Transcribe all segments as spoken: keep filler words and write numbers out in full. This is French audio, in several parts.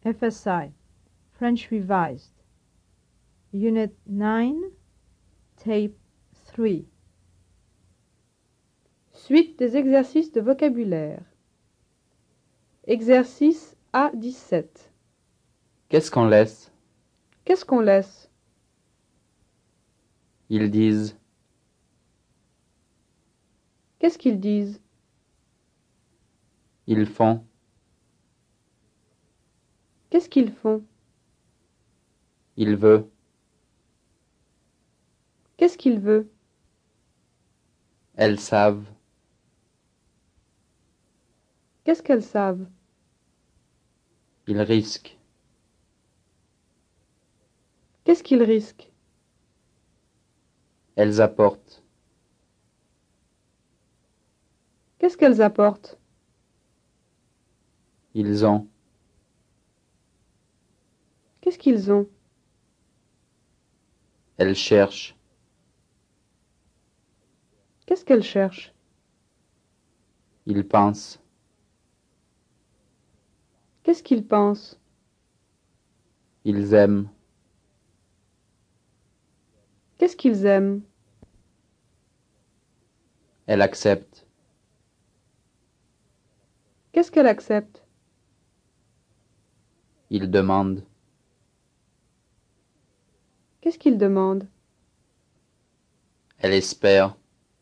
F S I, French Revised, Unit nine, Tape three. Suite des exercices de vocabulaire. Exercice A dix-sept. Qu'est-ce qu'on laisse? Qu'est-ce qu'on laisse? Ils disent. Qu'est-ce qu'ils disent? Ils font. Qu'est-ce qu'ils font? Il veut. Qu'est-ce qu'il veut? Elles savent. Qu'est-ce qu'elles savent? Ils risquent. Qu'est-ce qu'ils risquent? Elles apportent. Qu'est-ce qu'elles apportent? Ils ont. Qu'est-ce qu'ils ont? Elles cherchent. Qu'est-ce qu'elles cherchent? Ils pensent. Qu'est-ce qu'ils pensent? Ils aiment. Qu'est-ce qu'ils aiment? Elle accepte. Qu'est-ce qu'elle accepte? Ils demandent. Qu'est-ce qu'ils demandent? Elle espère.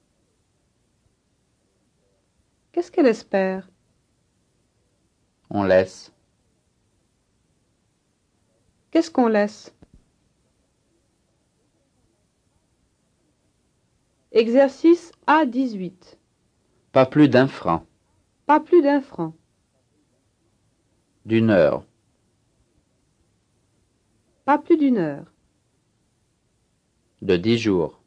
Qu'est-ce qu'elle espère? On laisse. Qu'est-ce qu'on laisse? Exercice A dix-huit. Pas plus d'un franc. Pas plus d'un franc. D'une heure. Pas plus d'une heure. De dix jours.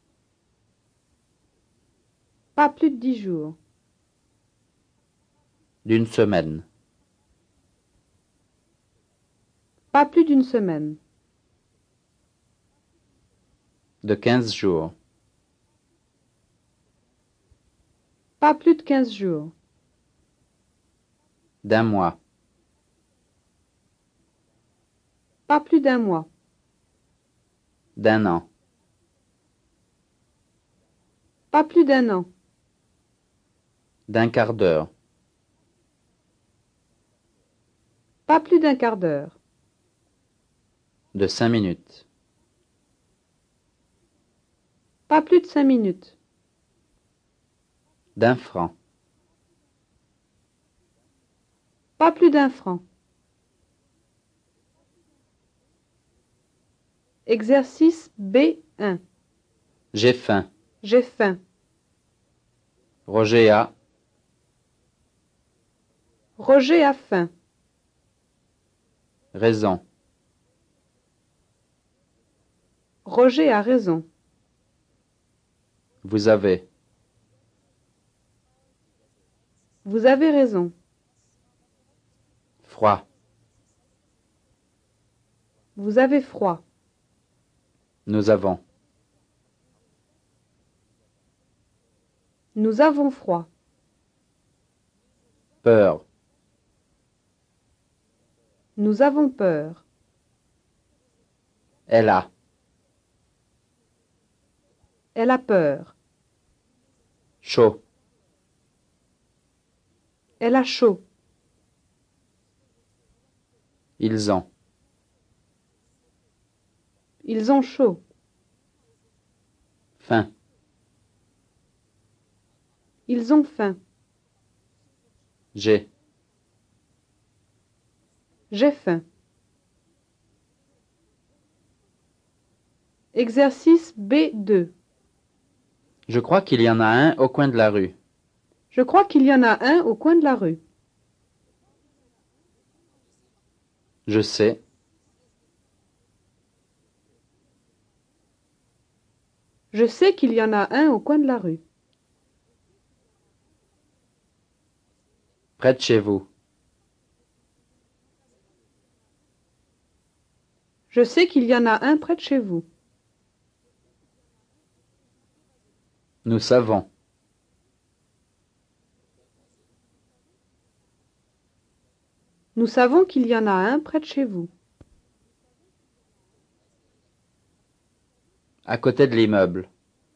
Pas plus de dix jours. D'une semaine. Pas plus d'une semaine. De quinze jours. Pas plus de quinze jours. D'un mois. Pas plus d'un mois. D'un an. Pas plus d'un an. D'un quart d'heure. Pas plus d'un quart d'heure. De cinq minutes. Pas plus de cinq minutes. D'un franc. Pas plus d'un franc. Exercice B un. J'ai faim. J'ai faim. Roger a. Roger a faim. Raison. Roger a raison. Vous avez. Vous avez raison. Froid. Vous avez froid. Nous avons. Nous avons froid. Peur. Nous avons peur. Elle a. Elle a peur. Chaud. Elle a chaud. Ils ont. Ils ont chaud. Faim. Ils ont faim. J'ai. J'ai faim. Exercice B deux. Je crois qu'il y en a un au coin de la rue. Je crois qu'il y en a un au coin de la rue. Je sais. Je sais qu'il y en a un au coin de la rue. Près de chez vous. Je sais qu'il y en a un près de chez vous. Nous savons. Nous savons qu'il y en a un près de chez vous. À côté de l'immeuble.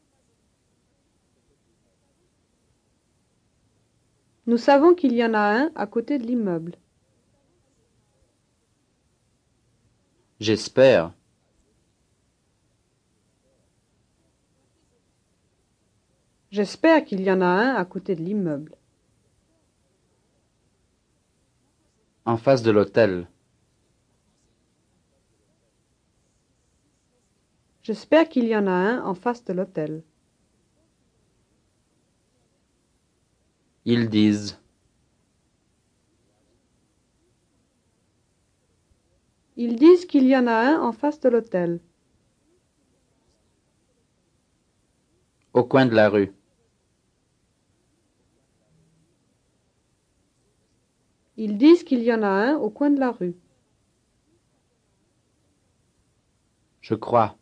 Nous savons qu'il y en a un à côté de l'immeuble. J'espère. J'espère qu'il y en a un à côté de l'immeuble. En face de l'hôtel. J'espère qu'il y en a un en face de l'hôtel. Ils disent. Ils disent qu'il y en a un en face de l'hôtel. Au coin de la rue. Ils disent qu'il y en a un au coin de la rue. Je crois.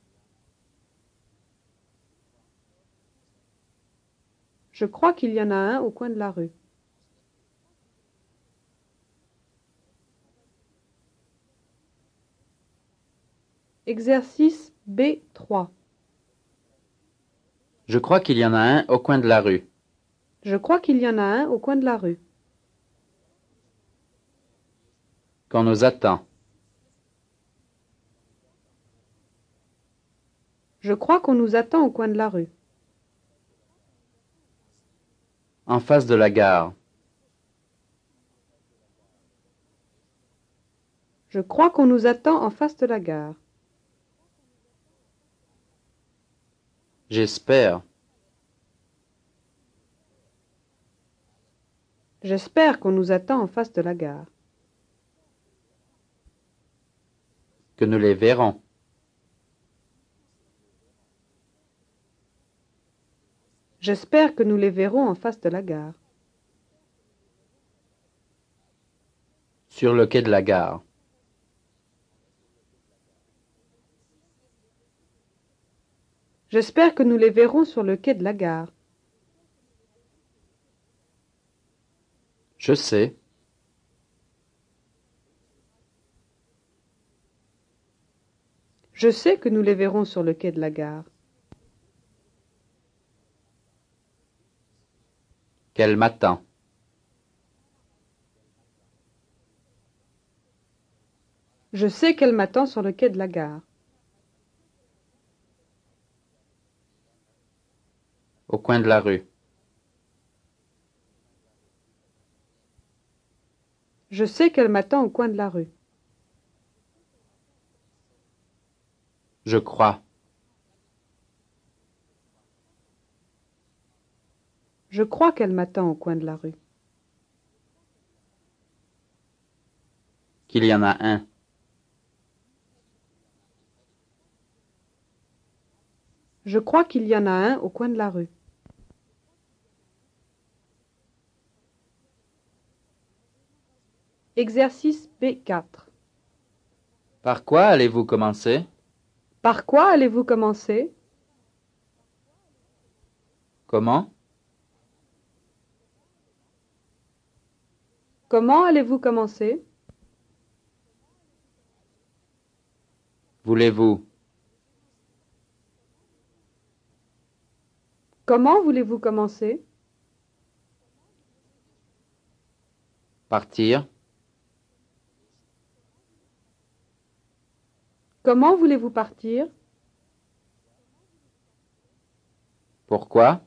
Je crois qu'il y en a un au coin de la rue. Exercice B trois. Je crois qu'il y en a un au coin de la rue. Je crois qu'il y en a un au coin de la rue. Qu'on nous attend. Je crois qu'on nous attend au coin de la rue. En face de la gare. Je crois qu'on nous attend en face de la gare. J'espère. J'espère qu'on nous attend en face de la gare. Que nous les verrons. J'espère que nous les verrons en face de la gare. Sur le quai de la gare. J'espère que nous les verrons sur le quai de la gare. Je sais. Je sais que nous les verrons sur le quai de la gare. Qu'elle m'attend. Je sais qu'elle m'attend sur le quai de la gare. Au coin de la rue. Je sais qu'elle m'attend au coin de la rue. Je crois. Je crois qu'elle m'attend au coin de la rue. Qu'il y en a un. Je crois qu'il y en a un au coin de la rue. Exercice B quatre. Par quoi allez-vous commencer? Par quoi allez-vous commencer? Comment? Comment allez-vous commencer? Voulez-vous? Comment voulez-vous commencer? Partir? Comment voulez-vous partir? Pourquoi?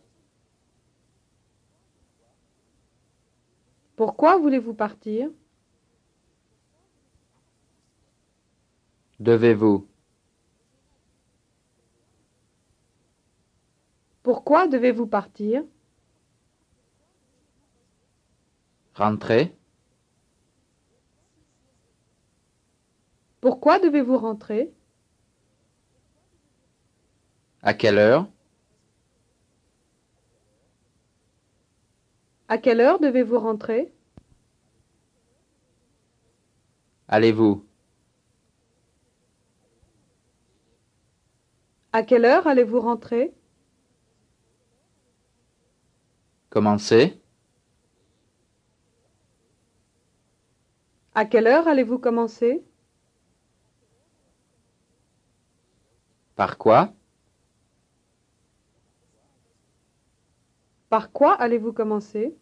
Pourquoi voulez-vous partir? Devez-vous? Pourquoi devez-vous partir? Rentrer? Pourquoi devez-vous rentrer? À quelle heure? À quelle heure devez-vous rentrer? Allez-vous? À quelle heure allez-vous rentrer? Commencer? À quelle heure allez-vous commencer? Par quoi? Par quoi allez-vous commencer?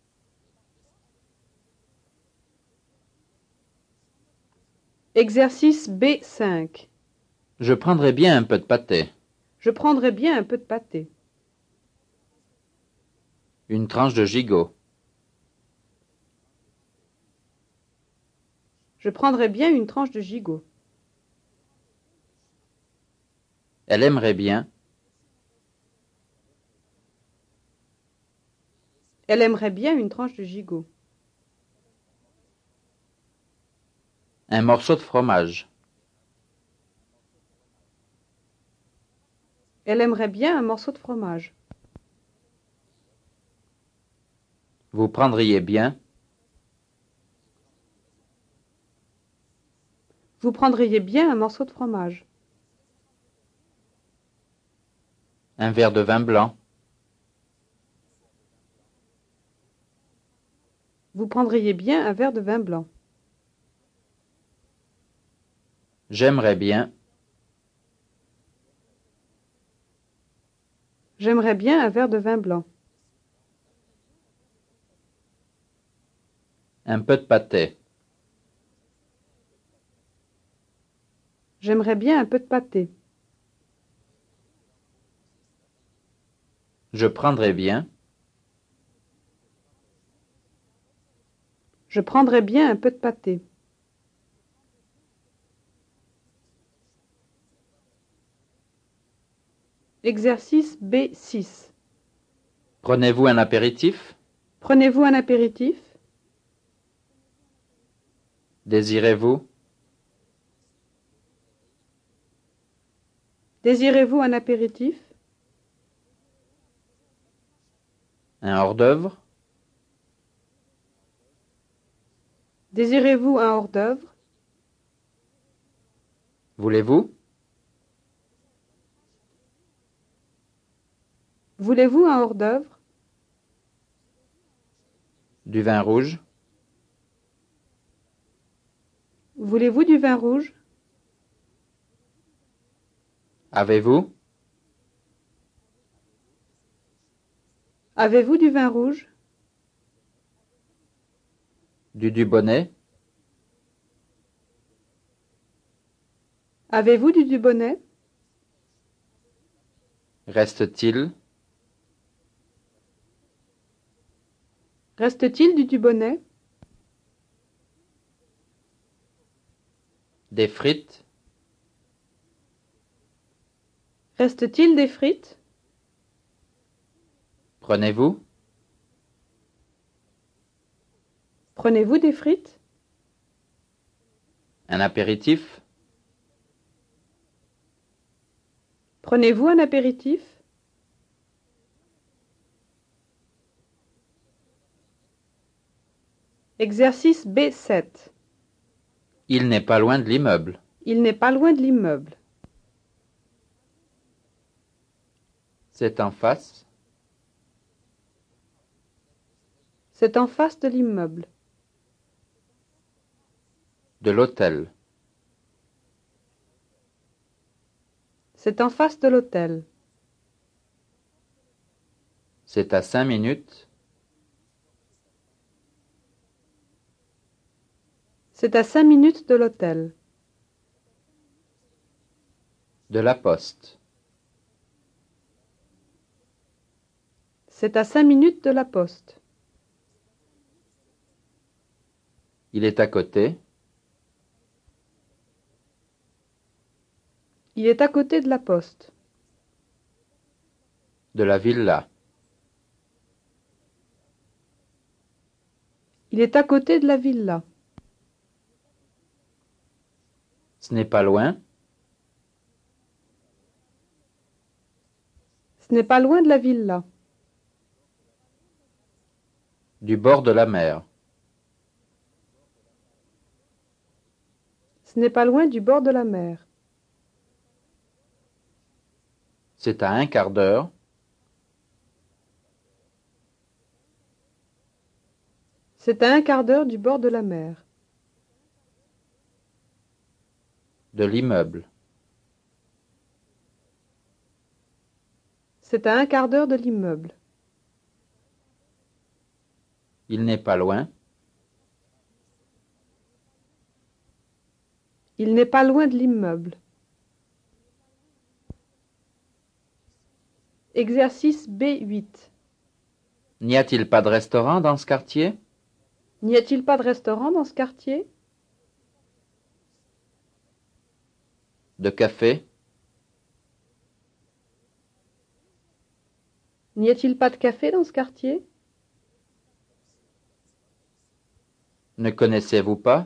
Exercice B cinq. Je prendrais bien un peu de pâté. Je prendrai bien un peu de pâté. Une tranche de gigot. Je prendrai bien une tranche de gigot. Elle aimerait bien. Elle aimerait bien une tranche de gigot. Un morceau de fromage. Elle aimerait bien un morceau de fromage. Vous prendriez bien. Vous prendriez bien un morceau de fromage. Un verre de vin blanc. Vous prendriez bien un verre de vin blanc. J'aimerais bien. J'aimerais bien un verre de vin blanc. Un peu de pâté. J'aimerais bien un peu de pâté. Je prendrais bien. Je prendrais bien un peu de pâté. Exercice B six. Prenez-vous un apéritif? Prenez-vous un apéritif? Désirez-vous? Désirez-vous un apéritif? Un hors-d'œuvre? Désirez-vous un hors-d'œuvre? Voulez-vous? Voulez-vous un hors-d'œuvre? Du vin rouge? Voulez-vous du vin rouge? Avez-vous? Avez-vous du vin rouge? Du Dubonnet? Avez-vous du Dubonnet? Reste-t-il? Reste-t-il du Dubonnet? Des frites? Reste-t-il des frites? Prenez-vous? Prenez-vous des frites? Un apéritif? Prenez-vous un apéritif? Exercice B sept. Il n'est pas loin de l'immeuble. Il n'est pas loin de l'immeuble. C'est en face. C'est en face de l'immeuble. De l'hôtel. C'est en face de l'hôtel. C'est à cinq minutes. C'est à cinq minutes de l'hôtel. De la poste. C'est à cinq minutes de la poste. Il est à côté. Il est à côté de la poste. De la villa. Il est à côté de la villa. Ce n'est pas loin. Ce n'est pas loin de la villa. Du bord de la mer. Ce n'est pas loin du bord de la mer. C'est à un quart d'heure. C'est à un quart d'heure du bord de la mer. De l'immeuble. C'est à un quart d'heure de l'immeuble. Il n'est pas loin. Il n'est pas loin de l'immeuble. Exercice B huit. N'y a-t-il pas de restaurant dans ce quartier? N'y a-t-il pas de restaurant dans ce quartier? De café? N'y a-t-il pas de café dans ce quartier? Ne connaissez-vous pas?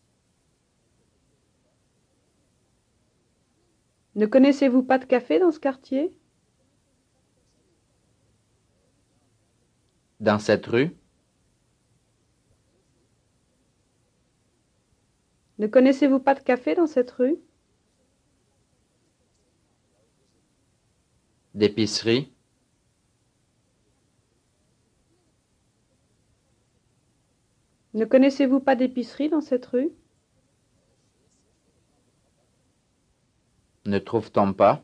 Ne connaissez-vous pas de café dans ce quartier? Dans cette rue? Ne connaissez-vous pas de café dans cette rue? D'épicerie? Ne connaissez-vous pas d'épicerie dans cette rue? Ne trouve-t-on pas?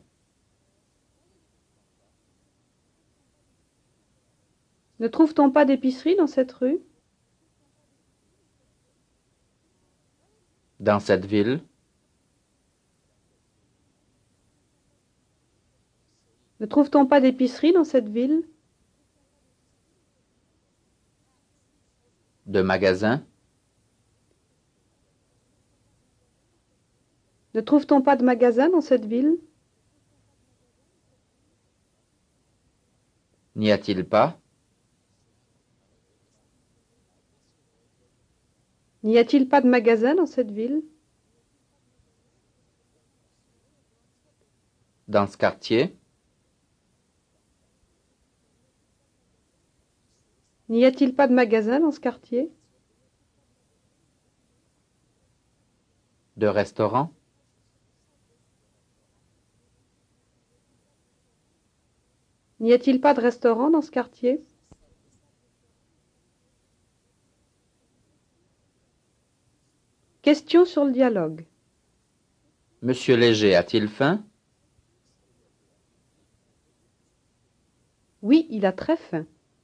Ne trouve-t-on pas d'épicerie dans cette rue? Dans cette ville? Ne trouve-t-on pas d'épicerie dans cette ville? De magasin? Ne trouve-t-on pas de magasin dans cette ville? N'y a-t-il pas? N'y a-t-il pas de magasin dans cette ville? Dans ce quartier? N'y a-t-il pas de magasin dans ce quartier? De restaurant? N'y a-t-il pas de restaurant dans ce quartier? Question sur le dialogue. Monsieur Léger a-t-il faim? Oui, il a très faim.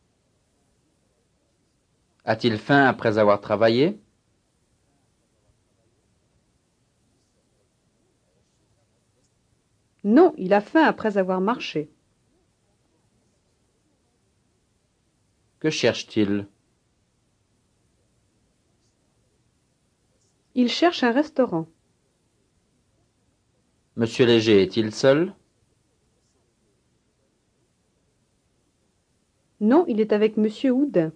A-t-il faim après avoir travaillé? Non, il a faim après avoir marché. Que cherche-t-il? Il cherche un restaurant. Monsieur Léger est-il seul? Non, il est avec Monsieur Houdin.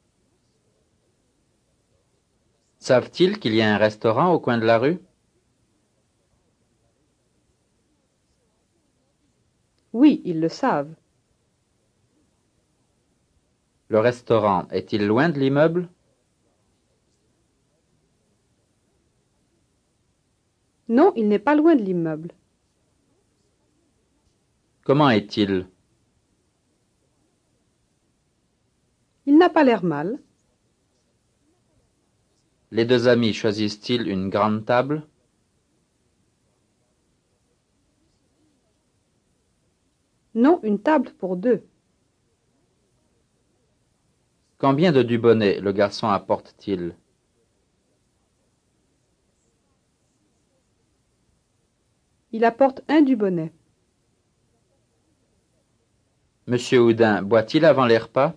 Savent-ils qu'il y a un restaurant au coin de la rue? Oui, ils le savent. Le restaurant est-il loin de l'immeuble? Non, il n'est pas loin de l'immeuble. Comment est-il? Il n'a pas l'air mal. Les deux amis choisissent-ils une grande table? Non, une table pour deux. Combien de Dubonnet le garçon apporte-t-il? Il apporte un Dubonnet. Monsieur Houdin boit-il avant les repas?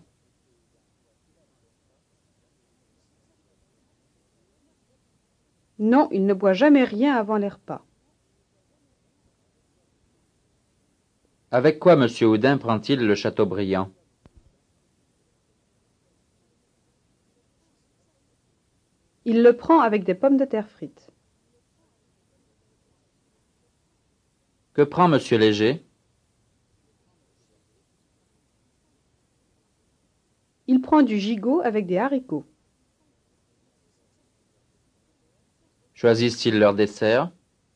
Non, il ne boit jamais rien avant les repas. Avec quoi Monsieur Houdin prend-il le Chateaubriand? Il le prend avec des pommes de terre frites. Que prend Monsieur Léger? Il prend du gigot avec des haricots. Choisissent-ils leur dessert?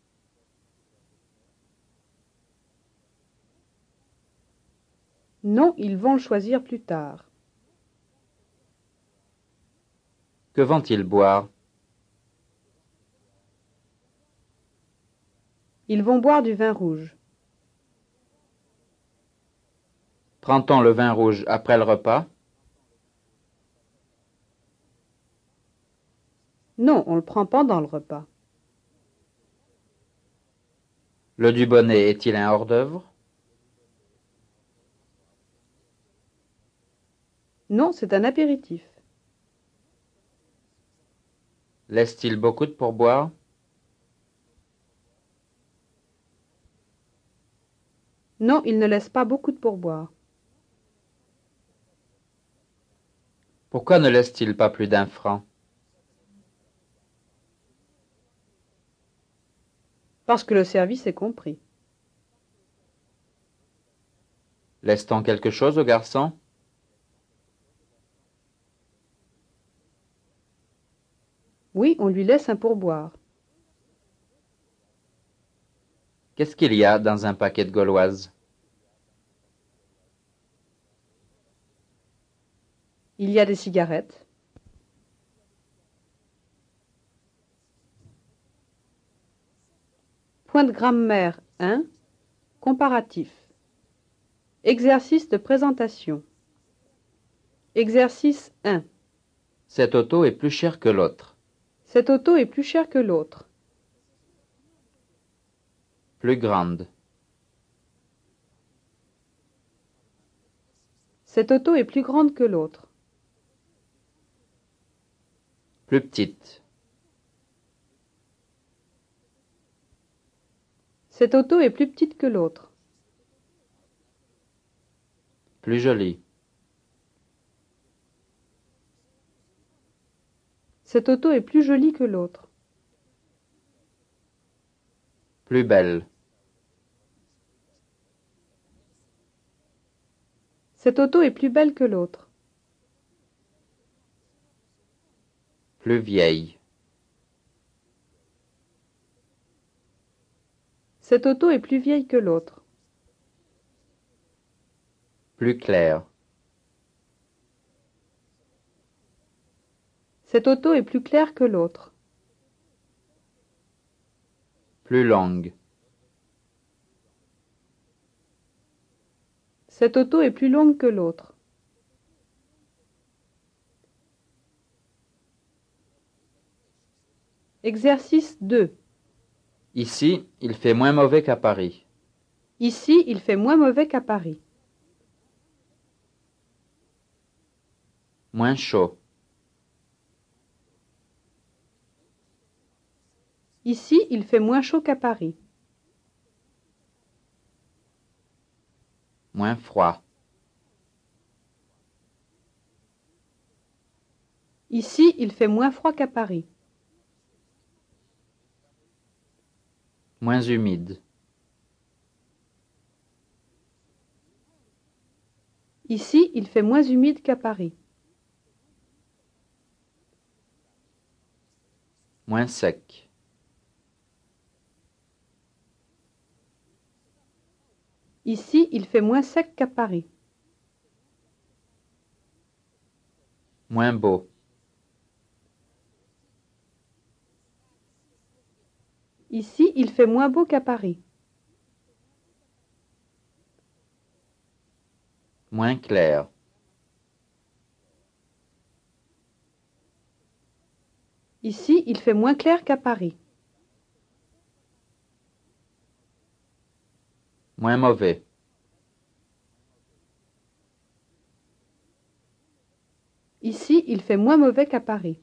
Non, ils vont le choisir plus tard. Que vont-ils boire? Ils vont boire du vin rouge. Prend-on le vin rouge après le repas? Non, on ne le prend pendant le repas. Le Dubonnet est-il un hors-d'œuvre? Non, c'est un apéritif. Laisse-t-il beaucoup de pourboire? Non, il ne laisse pas beaucoup de pourboire. Pourquoi ne laisse-t-il pas plus d'un franc? Parce que le service est compris. Laisse-t-on quelque chose au garçon? Oui, on lui laisse un pourboire. Qu'est-ce qu'il y a dans un paquet de gauloises? Il y a des cigarettes. Point de grammaire un. Comparatif. Exercice de présentation. Exercice un. Cette auto est plus chère que l'autre. Cette auto est plus chère que l'autre. Plus grande. Cette auto est plus grande que l'autre. Plus petite. Cette auto est plus petite que l'autre. Plus jolie. Cette auto est plus jolie que l'autre. Plus belle. Cette auto est plus belle que l'autre. Plus vieille. Cette auto est plus vieille que l'autre. Plus claire. Cette auto est plus claire que l'autre. Plus longue. Cette auto est plus longue que l'autre. Exercice deux. Ici, il fait moins mauvais qu'à Paris. Ici, il fait moins mauvais qu'à Paris. Moins chaud. Ici, il fait moins chaud qu'à Paris. Moins froid. Ici, il fait moins froid qu'à Paris. Moins humide. Ici, il fait moins humide qu'à Paris. Moins sec. Ici, il fait moins sec qu'à Paris. Moins beau. Ici, il fait moins beau qu'à Paris. Moins clair. Ici, il fait moins clair qu'à Paris. Moins mauvais. Ici, il fait moins mauvais qu'à Paris.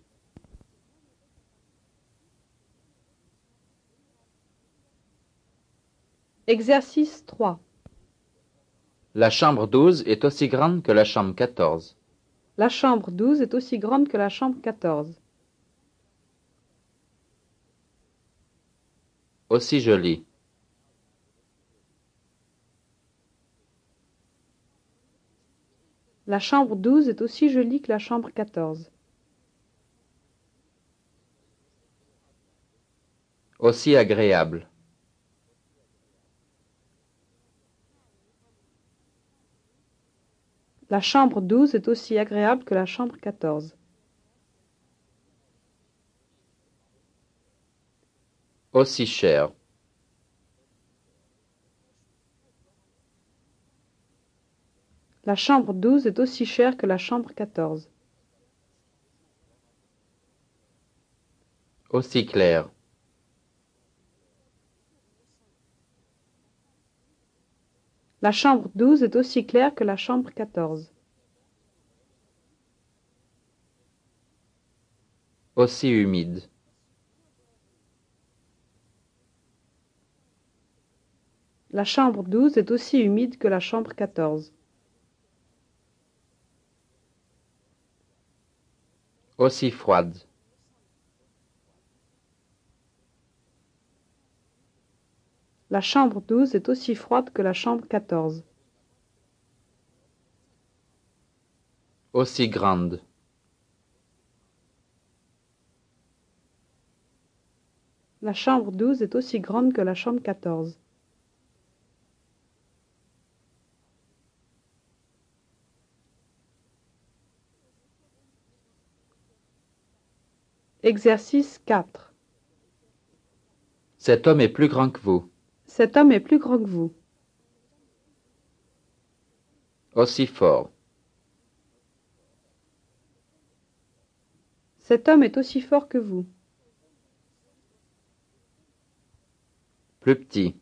Exercice trois. La chambre douze est aussi grande que la chambre quatorze. La chambre douze est aussi grande que la chambre quatorze. Aussi jolie. La chambre douze est aussi jolie que la chambre quatorze. Aussi agréable. La chambre douze est aussi agréable que la chambre quatorze. Aussi cher. La chambre douze est aussi chère que la chambre quatorze. Aussi clair. La chambre douze est aussi claire que la chambre quatorze. Aussi humide. La chambre douze est aussi humide que la chambre quatorze. Aussi froide. La chambre douze est aussi froide que la chambre quatorze. Aussi grande. La chambre douze est aussi grande que la chambre quatorze. Exercice quatre. Cet homme est plus grand que vous. Cet homme est plus grand que vous. Aussi fort. Cet homme est aussi fort que vous. Plus petit.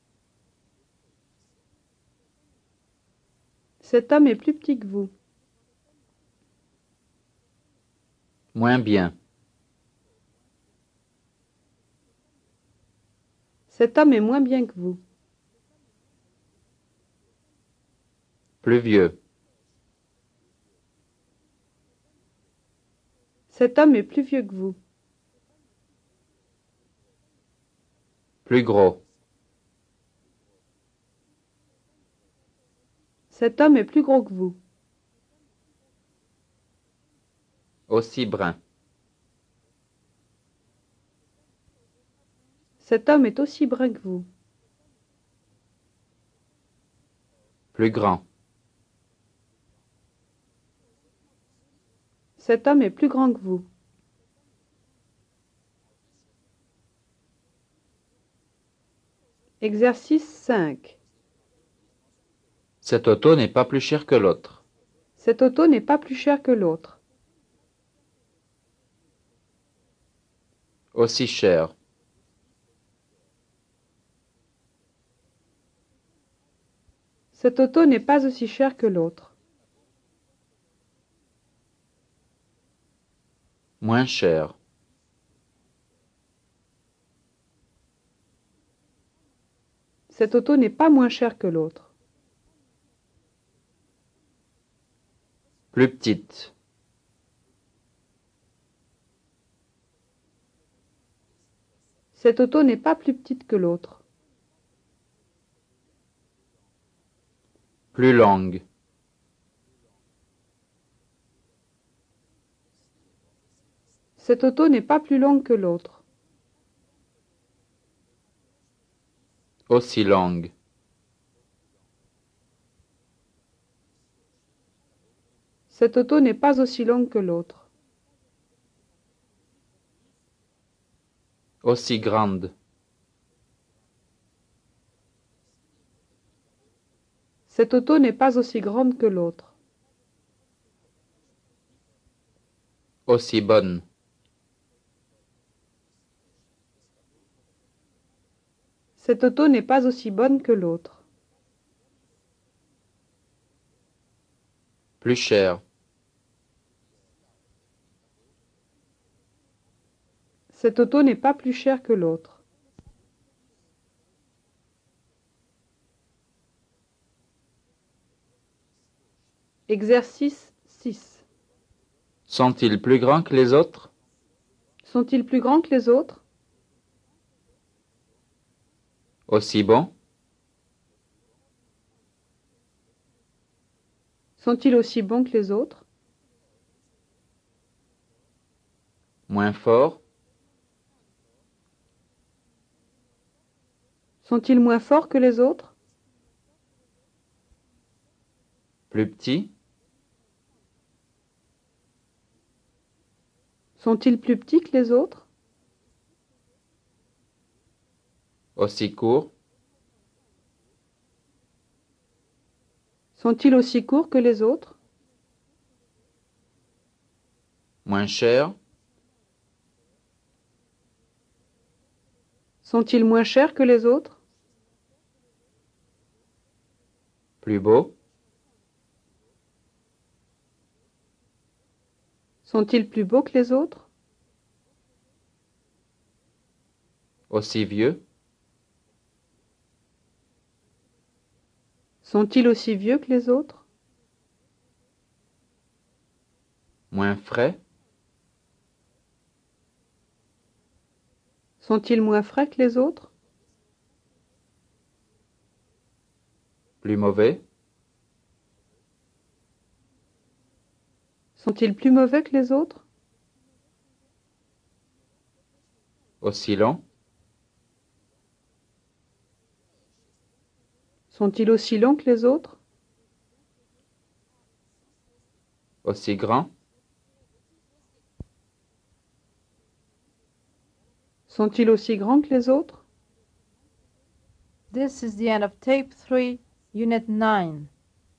Cet homme est plus petit que vous. Moins bien. Cet homme est moins bien que vous. Plus vieux. Cet homme est plus vieux que vous. Plus gros. Cet homme est plus gros que vous. Aussi brun. Cet homme est aussi brun que vous. Plus grand. Cet homme est plus grand que vous. Exercice cinq. Cette auto n'est pas plus chère que l'autre. Cette auto n'est pas plus chère que l'autre. Aussi cher. Cette auto n'est pas aussi chère que l'autre. Moins cher. Cette auto n'est pas moins chère que l'autre. Plus petite. Cette auto n'est pas plus petite que l'autre. Plus longue. Cette auto n'est pas plus longue que l'autre. Aussi longue. Cette auto n'est pas aussi longue que l'autre. Aussi grande. Cette auto n'est pas aussi grande que l'autre. Aussi bonne. Cette auto n'est pas aussi bonne que l'autre. Plus cher. Cette auto n'est pas plus chère que l'autre. Exercice six. Sont-ils plus grands que les autres? Sont-ils plus grands que les autres? Aussi bons? Sont-ils aussi bons que les autres? Moins forts? Sont-ils moins forts que les autres? Plus petits? Sont-ils plus petits que les autres? Aussi courts? Sont-ils aussi courts que les autres? Moins chers? Sont-ils moins chers que les autres? Plus beaux? Sont-ils plus beaux que les autres? Aussi vieux? Sont-ils aussi vieux que les autres? Moins frais? Sont-ils moins frais que les autres? Plus mauvais? Sont-ils plus mauvais que les autres? Aussi longs? Sont-ils aussi longs que les autres? Aussi grands? Sont-ils aussi grands que les autres? This is the end of tape three, unit nine.